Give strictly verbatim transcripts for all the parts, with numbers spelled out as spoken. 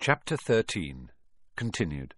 Chapter thirteen. Continued.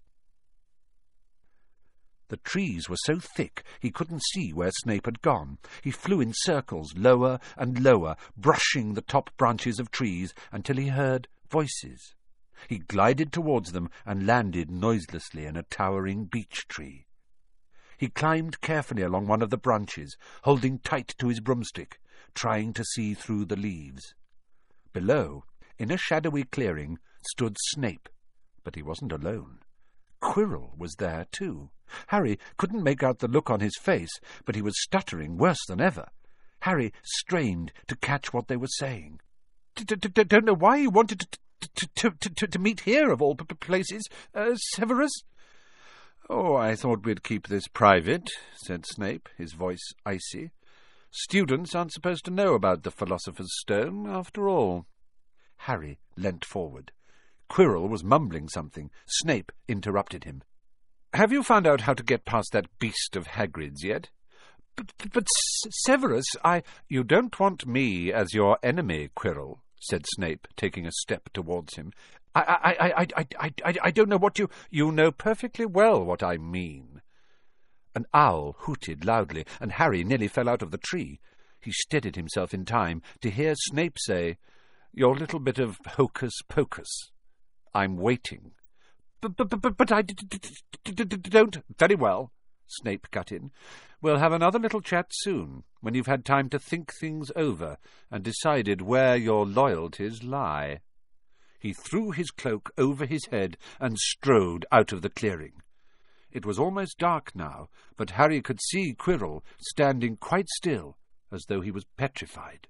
The trees were so thick he couldn't see where Snape had gone. He flew in circles, lower and lower, brushing the top branches of trees until he heard voices. He glided towards them and landed noiselessly in a towering beech tree. He climbed carefully along one of the branches, holding tight to his broomstick, trying to see through the leaves. Below, in a shadowy clearing, stood Snape, but he wasn't alone. Quirrell was there too. Harry couldn't make out the look on his face, but he was stuttering worse than ever. Harry strained to catch what they were saying. "Don't know why you wanted to to to to, to meet here of all places, uh, Severus." "Oh, I thought we'd keep this private," said Snape, his voice icy. "Students aren't supposed to know about the Philosopher's Stone, after all." Harry leant forward. Quirrell was mumbling something. Snape interrupted him. "Have you found out how to get past that beast of Hagrid's yet?" But, but Severus, I... "You don't want me as your enemy, Quirrell," said Snape, taking a step towards him. I, I, I, I, I, I, I don't know what you... "You know perfectly well what I mean." An owl hooted loudly, and Harry nearly fell out of the tree. He steadied himself in time to hear Snape say, "Your little bit of hocus-pocus. I'm waiting." But, but, but, but I d d d d d don't... "Very well," Snape cut in. "We'll have another little chat soon, when you've had time to think things over and decided where your loyalties lie." He threw his cloak over his head and strode out of the clearing. It was almost dark now, but Harry could see Quirrell standing quite still, as though he was petrified.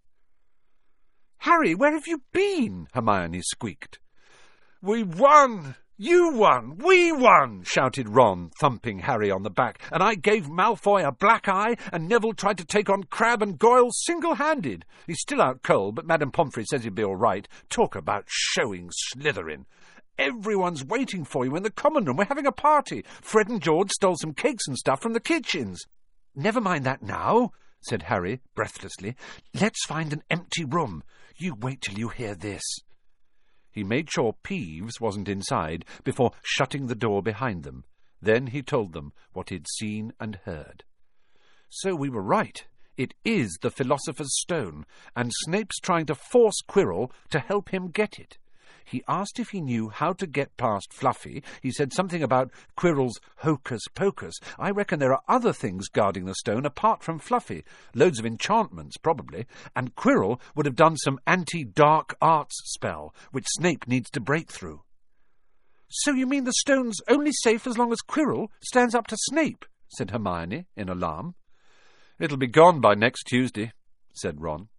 "Harry, where have you been?" Hermione squeaked. "We won! You won! We won!" shouted Ron, thumping Harry on the back. "And I gave Malfoy a black eye, and Neville tried to take on Crabbe and Goyle single-handed. He's still out cold, but Madame Pomfrey says he'll be all right. Talk about showing Slytherin. Everyone's waiting for you in the common room. We're having a party. Fred and George stole some cakes and stuff from the kitchens." "Never mind that now," said Harry breathlessly. "Let's find an empty room. You wait till you hear this." He made sure Peeves wasn't inside before shutting the door behind them. Then he told them what he'd seen and heard. "So we were right. It is the Philosopher's Stone, and Snape's trying to force Quirrell to help him get it. He asked if he knew how to get past Fluffy. He said something about Quirrell's hocus-pocus. I reckon there are other things guarding the stone apart from Fluffy. Loads of enchantments, probably. And Quirrell would have done some anti-dark arts spell, which Snape needs to break through." "So you mean the stone's only safe as long as Quirrell stands up to Snape?" said Hermione in alarm. "It'll be gone by next Tuesday," said Ron.